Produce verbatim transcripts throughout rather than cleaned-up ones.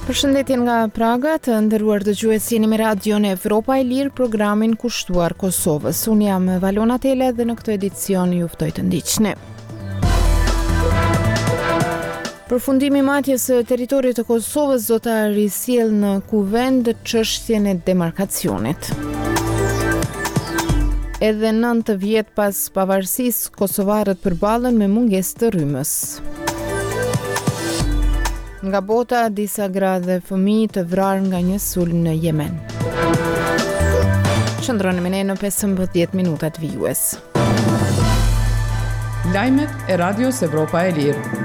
Përshëndetje nga Praga, të nderuar dëgjues, jeni me Radion Evropa e Lirë, programin kushtuar Kosovës. Unë jam Valona Tele dhe në këtë edicion ju ftoj të ndiqni. Përfundimi i matjes së territorit të Kosovës do ta risjellë në kuvend çështjen e demarkacionit. Edhe nëntë vjet pas pavarësisë, kosovarët përballen me mungesë të rrymës. Nga bota, disa gra dhe fëmijë të vrarë nga një sulm në Yemen. Qëndroni me ne në pesëmbëdhjetë minutat vijues. Lajmet e Radios Evropa e Lirë.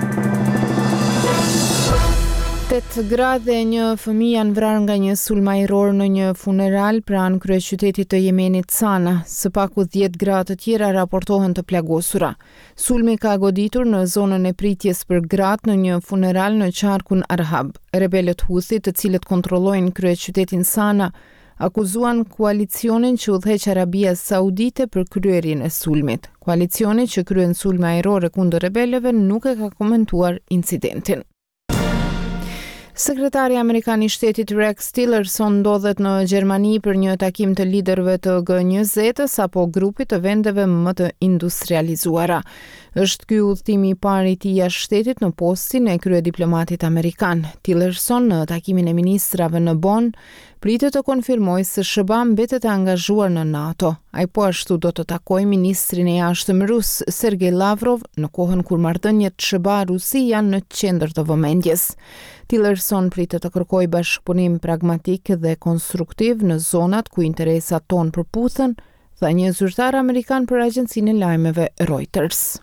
Tetë gra dhe një fëmijë janë vrarë nga një sulm ajror në një funeral pranë kryeqytetit të Yemenit Sana. Së paku dhjetë gra të tjera raportohen të plagosura. Sulmi ka goditur në zonën e pritjes për gratë në një funeral në qarkun Arhab. Rebelët Houthi, të cilët kontrollojnë kryeqytetin Sana, akuzuan koalicionin që udhëheq Arabia Saudite për kryerjen e sulmit. Koalicioni që kryen sulme ajrore kundër rebelëve nuk e ka komentuar incidentin. Sekretari Amerikan i Shtetit Rex Tillerson ndodhet në Gjermani për një takim të liderëve të G njëzet apo grupit të vendeve më të industrializuara. Është ky udhëtimi i parë i tij jashtë shtetit në postin e kryediplomatit amerikan. Tillerson në takimin e ministrave në Bonn pritet të konfirmojë se S B A mbetet e angazhuar në NATO. Ai po ashtu do të takojë ministrin e jashtëm rus Sergej Lavrov në kohën kur marrëdhëniet S B A-Rusi janë në qendër të vëmendjes. Tillerson pritet të kërkojë bashkëpunim pragmatik dhe konstruktiv në zonat ku interesat tonë përputhen, tha një zyrtar amerikan për agjencinë e lajmeve Reuters.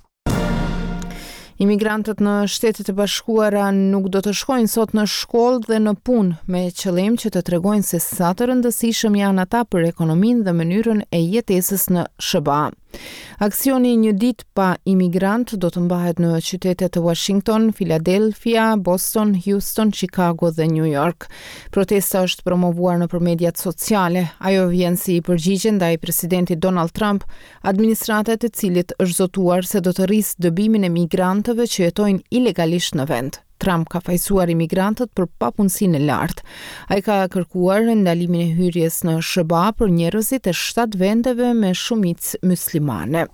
Imigrantët në Shtetet e Bashkuara nuk do të shkojnë sot në shkollë dhe në punë, me qëllim që të tregojnë se sa të rëndësishëm janë ata për ekonominë dhe mënyrën e jetesës në S B A. Aksioni një ditë pa imigrant do të mbahet në qytetet të Washington, Philadelphia, Boston, Houston, Chicago dhe New York. Protesta është promovuar nëpër mediat sociale. Ajo vjen si përgjigje ndaj presidentit Donald Trump, administrata e të cilit është zotuar se do të rrisë dëbimin e migrantëve që jetojnë ilegalisht në vend. Trump ka fajsuar imigrantët për papunësinë e lartë. Ai ka kërkuar ndalimin e hyrjes në S B A për njerëzit e shtatë vendeve me shumicë muslimane.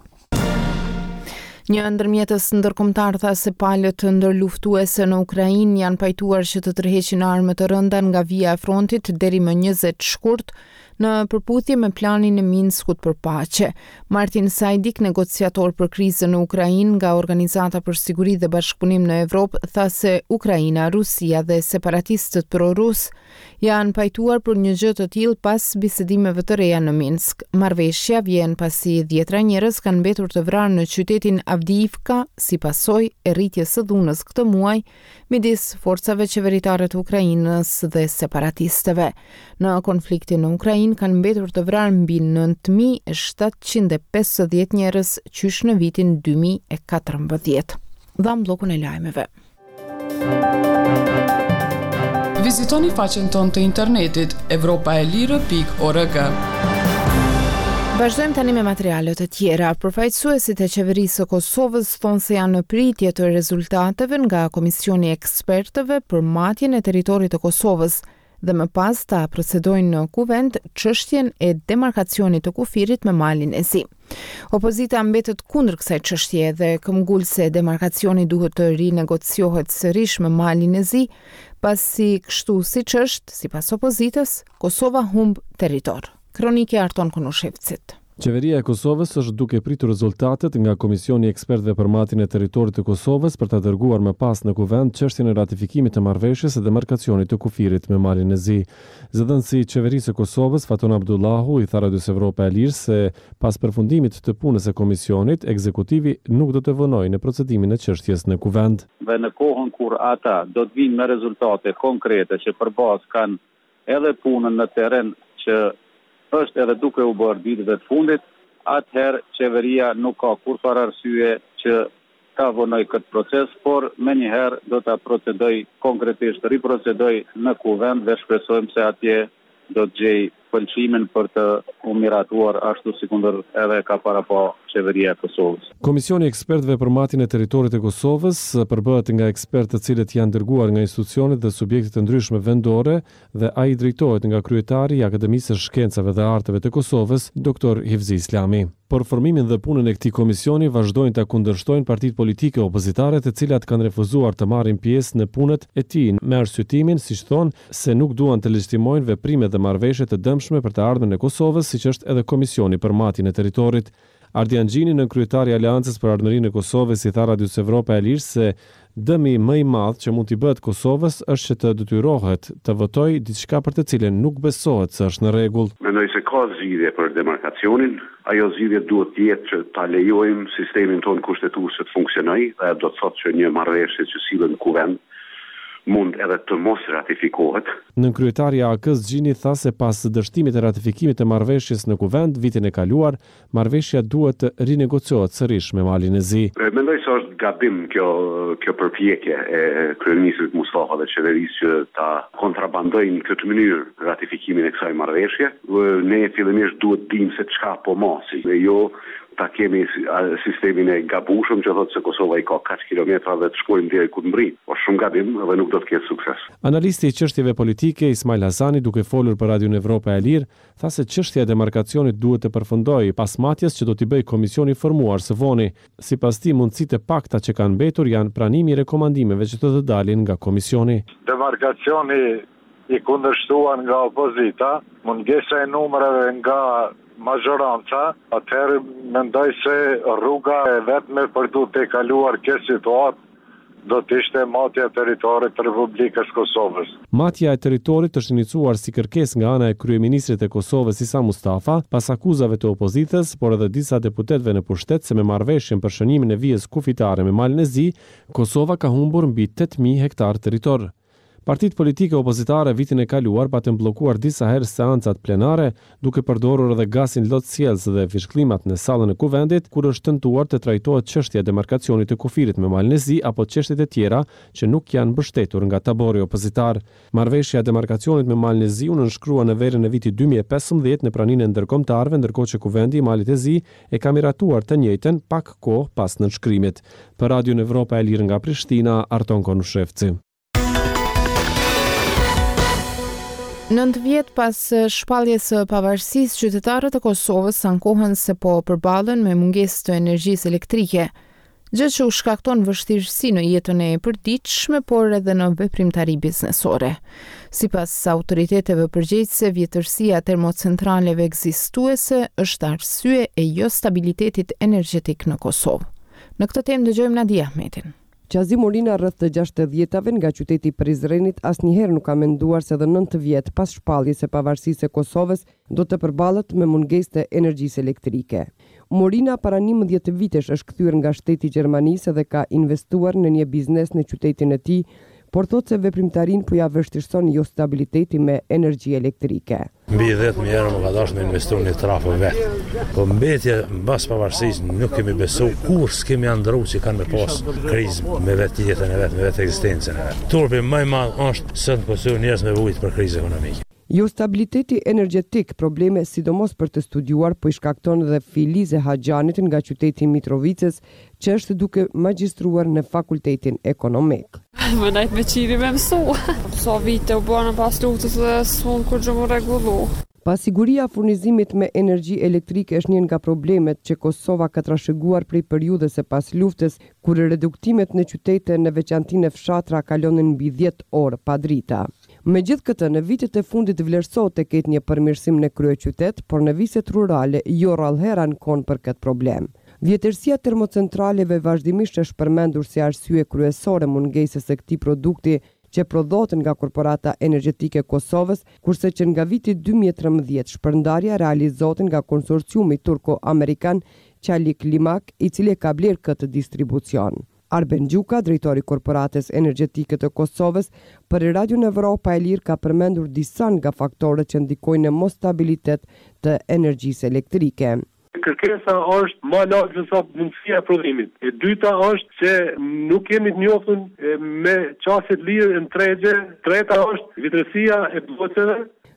Një ndërmjetës ndërkombëtar tha se palët ndërluftuese në Ukrainë janë pajtuar që të tërheqin armë të rënda nga vija e frontit deri më njëzet shkurt në përputhje me planin e Minskut për paqe. Martin Sajdik, negociator për krizën në Ukrainë nga Organizata për Siguri dhe Bashkëpunim në Evropë, tha se Ukraina, Rusia dhe separatistët pro-rus janë pajtuar për një gjë të tillë pas bisedimeve të reja në Minsk. Marrëveshja vjen pasi dhjetra njerëz kanë mbetur të vrarë në qytetin Avdiivka si pasojë e rritjes së dhunës këtë muaj midis forcave qeveritare të Ukrainës dhe separatistëve. Në konfliktin në Ukrainë kanë mbetur të vrarë mbi nëntë mijë e shtatëqind e pesëdhjetë njerëz qysh në vitin dy mijë e katërmbëdhjetë. Dham bllokun e lajmeve. Vizitoni faqen tonë të internetit evropaelire pikë org. Vazhdojmë tani me materialet e tjera. Përfaqësuesit e qeverisë së Kosovës thonë se janë në pritje të rezultateve nga Komisioni i Ekspertëve për matjen e territorit të Kosovës dhe më pas ta procedojnë në kuvend çështjen e demarkacionit të kufirit me malin e Zi. Opozita mbetet kundër kësaj çështje dhe këmbgulse demarkacioni duhet të rinegociohet sërish me malin e Zi, pasi kështu siç është, sipas opozitës, Kosova humb territor. Kronike Arton Konushevcit. Qeveria e Kosovës është duke pritur rezultatet nga Komisioni i Ekspertëve për matjen e territorit të Kosovës për ta dërguar më pas në kuvend çështjen e ratifikimit të marrëveshjes së demarkacionit të kufirit me malin e Zi. Zëdhënësi i qeverisë së Kosovës, Fatun Abdullahu, i tha Radios Evropa e Lirë se pas përfundimit të punës së komisionit, ekzekutivi nuk do të vënojë në procedimin e çështjes në kuvend. Dhe në kohën kur ata do të vinë me rezultate konkrete që përballë kanë edhe punën në terren që është edhe duke u bërë ditëve të fundit, atëherë qeveria nuk ka kurrë arsye që ta vonoj këtë proces, por me njëherë do ta procedoj konkretisht, riprocedoj në kuvend dhe shpresojmë se atje do të gjej pëlqimin për të u miratuar ashtu si kundër edhe ka para po qeveria e Kosovës. Komisioni i ekspertëve për matjen e territorit të Kosovës përbëhet nga ekspertë të cilët janë dërguar nga institucionet dhe subjektet të ndryshme vendore dhe ai drejtohet nga kryetari i Akademisë së Shkencave dhe Arteve të Kosovës, doktor Hivzi Islami. Por formimin dhe punën e këtij komisioni vazhdojnë ta kundërshtojnë partitë politike opozitare, të cilat kanë refuzuar të marrin pjesë në punët e tij me arsyetimin, siç thonë, se nuk duan të legjitimojnë veprimet dhe marrëveshjet të dëmshme për të ardhmen e Kosovës, siç është edhe Komisioni për matjen e territorit. Ardian Gjini, në kryetari i Aleancës për Ardhmërinë e Kosovës, i tha Radios Evropa e Lirë se dëmi më i madh që mund t'i bëhet Kosovës është që të detyrohet të votojë diçka për të cilën nuk besohet se është në rregull. Mendoj se ka zgjidhje për demarkacionin. Ajo zgjidhje duhet të jetë që ta lejojmë sistemin tonë kushtetues të funksionojë, dhe do të thotë që një marrëveshje që sillet në kuvend mund edhe të mos ratifikohet. Nën kryetari i A K-s Gjini tha se pas dështimit të ratifikimit të marrëveshjes në kuvend vitin e kaluar, marrëveshja duhet të rinegociohet sërish me Malin e Zi. Mendoj se është gabim kjo kjo përpjekje e kryeministrit Mustafa dhe qeverisë që ta kontrabandojnë në këtë mënyrë ratifikimin e kësaj marrëveshje. Ne fillimisht duhet dimë se çka po masi, dhe jo ta kemi sistemin e gabushëm që thotë se Kosova i ka katër kilometra dhe të shkojmë deri ku të mbri. Është shumë gabim dhe nuk do të ketë sukses. Analisti i çështjeve politike Ismail Hasani, duke folur për Radion Evropa e Lirë, tha se çështja e demarkacionit duhet të përfundojë pas matjes që do t'i bëjë komisioni i formuar së voni. Sipas tij, mundësitë e pakta që kanë mbetur janë pranimi i rekomandimeve që do të dalin nga komisioni. Demarkacioni i kundërshtuar nga opozita, mungesa e numrave nga majoranca, atëherë mendoj se rruga e vetme për tu të kaluar kjo situatë do të ishte matja e territorit të Republikës Kosovës. Matja e territorit është iniciuar si kërkesë nga ana e kryeministrit të Kosovës Isa Mustafa, pas akuzave të opozitës, por edhe disa deputetëve në pushtet se me marrëveshjen për shënimin e vijës kufitare me Malin e Zi, Kosova ka humbur mbi tetë mijë hektar territor. Partitë politike opozitare vitin e kaluar patën bllokuar disa herë seancat plenare, duke përdorur edhe gasin lotësjellës dhe fishklimat në sallën e kuvendit, kur është tentuar të trajtohet çështja e demarkacionit të kufirit me Malin e Zi apo çështjet e tjera që nuk janë mbështetur nga tabori opozitar. Marrëveshja e demarkacionit me Malin e Zi u nënshkrua në verën e vitit dy mijë e pesëmbëdhjetë në praninë e ndërkombëtarëve, ndërkohë që kuvendi i Malit e Zi e ka miratuar të njëjtën pak kohë pas nënshkrimit. Për Radion Evropa e Lirë nga Prishtina, Arton Konushevci. Nëntë vjet pas shpalljes së pavarësisë, qytetarët e Kosovës ankohen se po përballen me mungesë të energjisë elektrike, gjë që u shkakton vështirësi në jetën e përditshme, por edhe në veprimtari biznesore. Sipas autoriteteve përgjegjëse, vjetërsia e termocentraleve ekzistuese është arsye e jo stabilitetit energjetik në Kosovë. Në këtë temë dëgjojmë Nadia Ahmetin. Qazi Morina rreth të gjashtëdhjetave nga qyteti i Prizrenit asnjëherë nuk ka menduar se edhe nëntë vjet pas shpalljes së pavarësisë së Kosovës do të përballet me mungesë të energjisë elektrike. Morina para njëmbëdhjetë vitesh është kthyer nga shteti i Gjermanisë dhe ka investuar në një biznes në qytetin e tij, por thotë se veprimtarin po ja vështirëson jo stabiliteti me energji elektrike. Mbi dhjetë mijë euro më ka dashur me investu një trafo vetë. Po mbetje mbas pavarësisë nuk kemi besu kur s'kemi andru që kanë me pas krizë me vetë jetën e vetë, me vetë ekzistencën e vetë. Turpi më i madh është se të pësojnë njerëz me vujt për krizë ekonomike. Jo stabiliteti energjetik, probleme sidomos për të studiuar, po i shkakton dhe Filize Haxhanit nga qyteti i Mitrovicës, që është duke magjistruar në fakultetin ekonomik. Më najtë me qiri me mësu. Sa vite u bëna pas luftës dhe s'un kur gjë më regullu. Pasiguria e furnizimit me energji elektrike është një nga problemet që Kosova ka trashëguar prej periudhës së pas luftës, kur reduktimet në qytete në veçanti në fshatra kalonin mbi dhjetë orë pa drita. Megjithë këtë, në vitet e fundit vlerësohet të ketë një përmirësim në kryeqytet, por në viset rurale jo rrallëhera ankon për këtë problem. Vjetërsia termocentraleve vazhdimisht është përmendur si arsye kryesore mungesës së këtij produkti që prodhohet nga korporata energjetike Kosovës, kurse që nga viti dy mijë e trembëdhjetë shpërndarja realizohet nga konsorciumi turko-amerikan Çelik Limak, i cili ka blerë këtë distribucion. Arben Gjuka, drejtori korporatës energjetike të Kosovës, për Radion Evropa e Lirë ka përmendur disa nga faktorët që ndikojnë në mos stabilitet të energjisë elektrike. Kërkesa është më larg se sa mundësia e prodhimit. E dyta është që nuk jemi të njohur me çastet lirë në tregje. Treta është vitresia e bllokeve.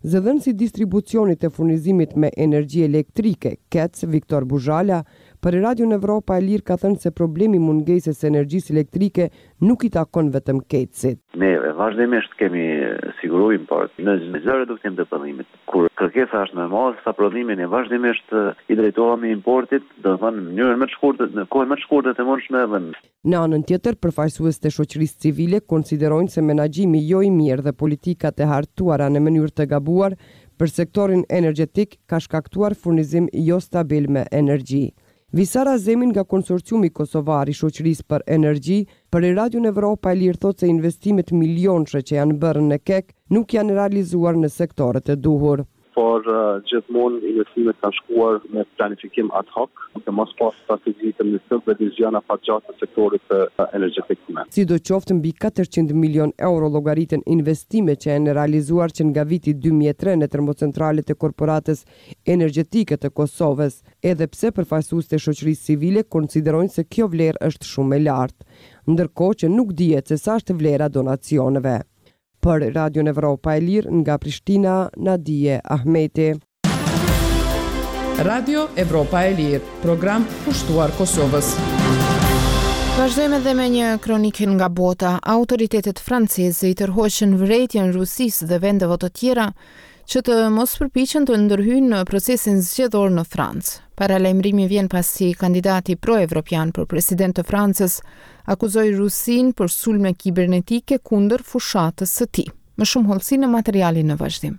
Zëdhënësi i distribucionit të furnizimit me energji elektrike, K E C, Viktor Buzhala, për Radion Evropa e Lirë ka thënë se problemi mungesës së energjisë elektrike nuk i takon vetëm K E C-it. Ne vazhdimisht kemi siguruar import në çdo reduktim të prodhimit. Kur kërkesa është më e madhe sa prodhimi, ne vazhdimisht i drejtohemi importit, do të thonë në mënyrë më të shkurtër, në kohë më të shkurtër të mundshme edhe në anën tjetër, përfaqësues të shoqërisë civile konsiderojnë se menaxhimi jo i mirë dhe politikat e hartuara në mënyrë të gabuar për sektorin energjetik ka shkaktuar furnizim jo stabil me energji. Visara Zemin nga konsorciumi kosovar i shoqërisë për energji për Radion Evropa e Lirë thotë se investimet milionshë që janë bërë në K E C nuk janë realizuar në sektorët e duhur. Por uh, gjithmonë investimet kanë shkuar me planifikim ad hoc, të mos pas strategji të ministrit dhe viziona përgjatë të sektorit të uh, energjetik. Sidoqoftë mbi katërqind milion euro llogaritën investime që janë realizuar që nga viti dy mijë e tre në termocentralet e korporatës energjetike të Kosovës, edhe pse përfaqësues të shoqërisë civile konsiderojnë se kjo vlerë është shumë e lartë, ndërkohë që nuk dihet se sa është vlera donacioneve. Për Radion Evropa e Lirë nga Prishtina, Nadije Ahmeti. Radio Evropa e Lirë, program pushtuar Kosovës. Vazhdojmë edhe me një kronikë nga bota. Autoritetet franceze i tërhoqën vërejtjen Rusisë dhe vendeve të tjera që të mos përpiqen të ndërhyjnë në procesin zgjedhor në Francë. Paralajmërimi vjen pasi kandidati pro-evropian për president të Francës akuzoi Rusinë për sulme kibernetike kundër fushatës së tij. Më shumë hollësi në materialin në vazhdim.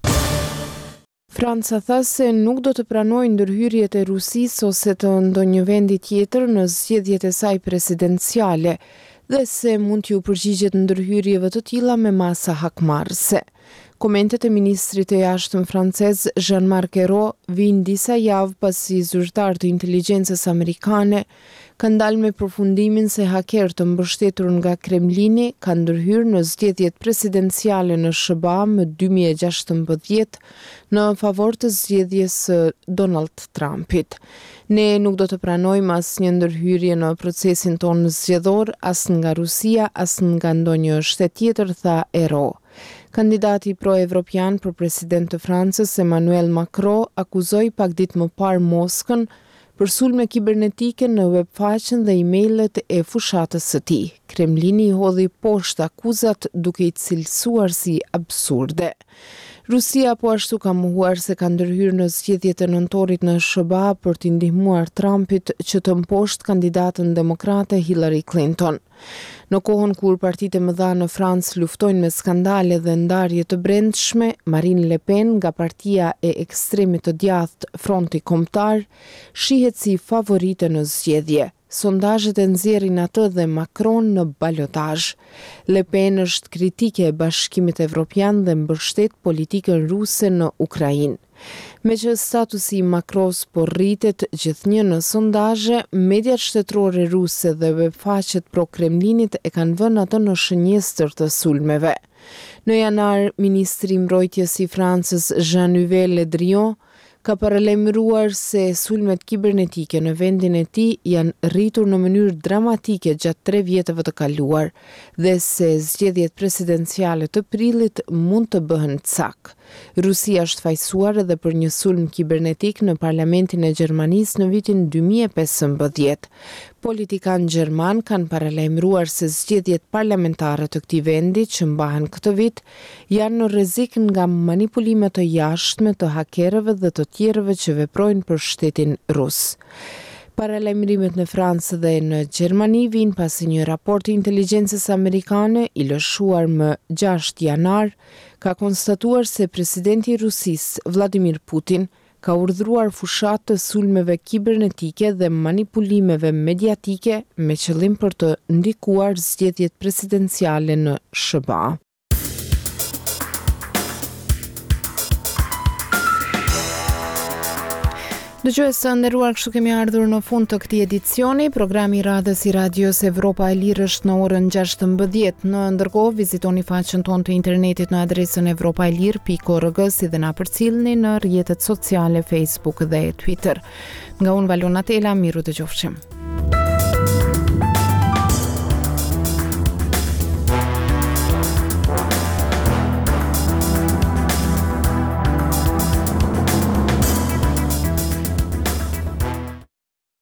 Franca tha se nuk do të pranojë ndërhyrjet e Rusisë ose të ndonjë vendi tjetër në zgjedhjet e saj presidenciale dhe se mund t'ju përgjigjet ndërhyrjeve të tilla me masa hakmarrëse. Komentet e ministrit të jashtëm francez Jean-Marc Ayrault vijnë disa javë pasi zyrtar të inteligjencës amerikane kanë dalë me përfundimin se haker të mbështetur nga Kremlini kanë ndërhyrë në zgjedhjet presidenciale në S B A më dy mijë e gjashtëmbëdhjetë në favor të zgjedhjes së Donald Trumpit. Ne nuk do të pranojmë asnjë ndërhyrje në procesin tonë zgjedhor, as nga Rusia, as nga ndonjë shtet tjetër, tha Ayrault. Kandidati pro-evropian për president të Francës, Emmanuel Macron, akuzoi pak ditë më parë Moskën për sulme kibernetike në webfaqen dhe emailet e fushatës së tij. Kremlini i hodhi poshtë akuzat duke i cilësuar si absurde. Rusia po ashtu ka mohuar se ka ndërhyrë në zgjedhjet e nëntorit në S B A për t'i ndihmuar Trumpit që të mposhtë kandidatën demokrate Hillary Clinton. Në kohën kur partitë e mëdha në Francë luftojnë me skandale dhe ndarje të brendshme, Marine Le Pen nga partia e ekstremit të djathtë Fronti Kombëtar shihet si favorite në zgjedhje. Sondazhet e nxjerrin atë dhe Macron në balotazh. Le Pen është kritike e Bashkimit Evropian dhe mbështet politikën ruse në Ukrainë. Me që statusi i Macros po rritet gjithnjë në sondazhe, mediat shtetërore ruse dhe webfaqet pro-Kremlinit e kanë vënë atë në shënjestër të sulmeve. Në janar, ministri i mbrojtjes i Francës Jean-Yves Le Drian ka paralajmëruar se sulmet kibernetike në vendin e tij janë rritur në mënyrë dramatike gjatë tre vjetëve të kaluar dhe se zgjedhjet presidenciale të prillit mund të bëhen cak. Rusia është fajsuar edhe për një sulm kibernetik në parlamentin e Gjermanisë në vitin dy mijë e pesëmbëdhjetë. Politikanë gjerman kanë paralajmëruar se zgjedhjet parlamentare të këtij vendi që mbahen këtë vit janë në rrezik nga manipulime të jashtme të hakerëve dhe të tjerëve që veprojnë për shtetin rus. Paralajmërimet në Francë dhe në Gjermani vijnë pasi një raport i inteligjencës amerikane i lëshuar më gjashtë janar ka konstatuar se presidenti i Rusisë Vladimir Putin ka urdhëruar fushat të sulmeve kibernetike dhe manipulimeve mediatike me qëllim për të ndikuar zgjedhjet presidenciale në S B A. Dëgjues të nderuar, kështu kemi ardhur në fund të këtij edicioni. Programi i radhës i Radios Evropa e Lirë është në orën gjashtëmbëdhjetë. Në ndërkohë, vizitoni faqen tonë të internetit në adresën evropaelir pikë org si dhe na përcjellni në rrjetet sociale Facebook dhe Twitter. Nga unë Valona Tela, miru dëgjofshim.